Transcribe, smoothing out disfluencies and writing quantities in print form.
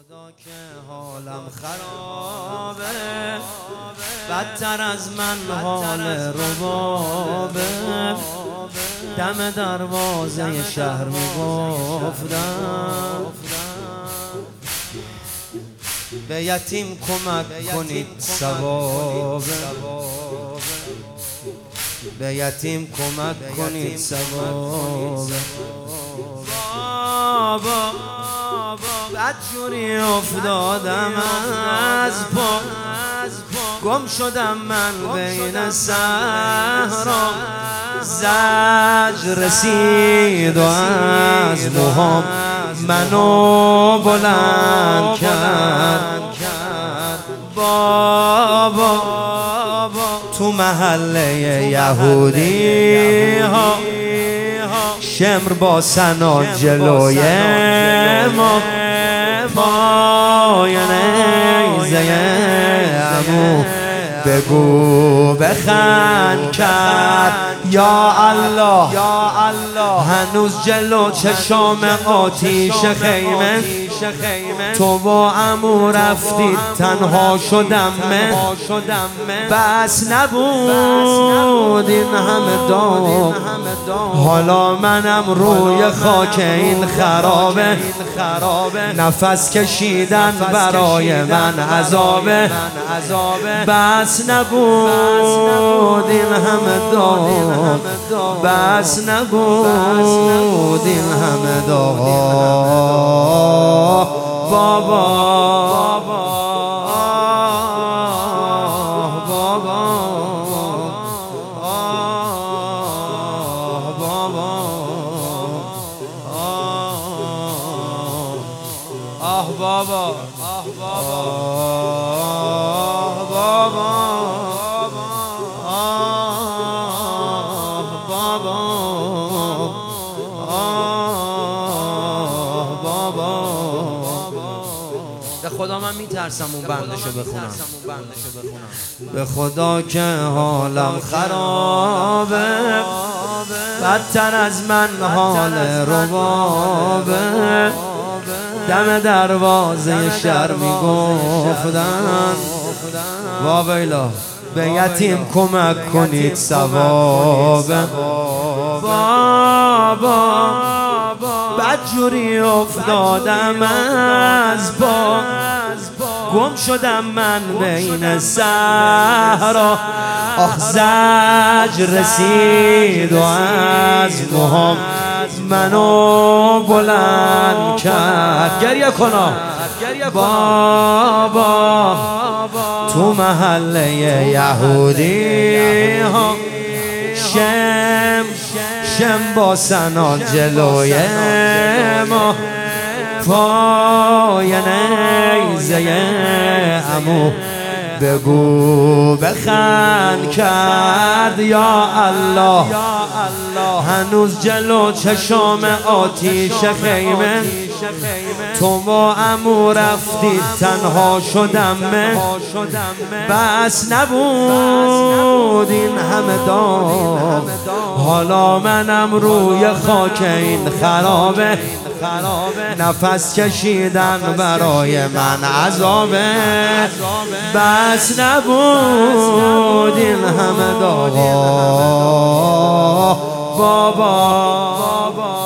خدا که حالم خرابه، بدتر از من حال ربابه. دم دروازه شهر میگفتم به یتیم کمک کنید ثوابه، به یتیم کمک کنید ثوابه. بابا بدجوری افتادم از پا، گم شدم من بین صحرا. زجر رسید و از موهام منو بلند کرد. بابا تو محله یهودی ها شمر با سنا جلوی ما، پای نیزه عمو بگو بخند کرد. یا الله هنوز جلو چشام آتیش خیمه، تو با عمو رفتید تنها شدم من. بس نبود این همه داغ، حالا منم روی خاک این خرابه. نفس کشیدن برای من عذابه. بس نبود این همه داغ، بس نبود این همه داغ. بابا آه بابا به خدا من میترسم اون بندشو بخونم. به خدا که حالم خرابه، بدتر از من حال ربابه. دم دروازه شهر میگفتن واویلا به یتیم کمک کنید ثوابه. بابا بدجوری افتادم از با، گم شدم من بین صحرا. آخ زجر رسید و از موهام منو بلند کرد. گریه کنا بابا تو محله یهودی ها شم با سنا جلوی ما، پای نیزه عمو بگو بخند کرد. یا الله هنوز جلو چشام آتیش خیمه، تو با عمو رفتید تنها شدم من. بس نبود این همه داغ، حالا منم روی خاک این خرابه. نفس کشیدن برای من عذابه. بس نبود این همه داغ. بابا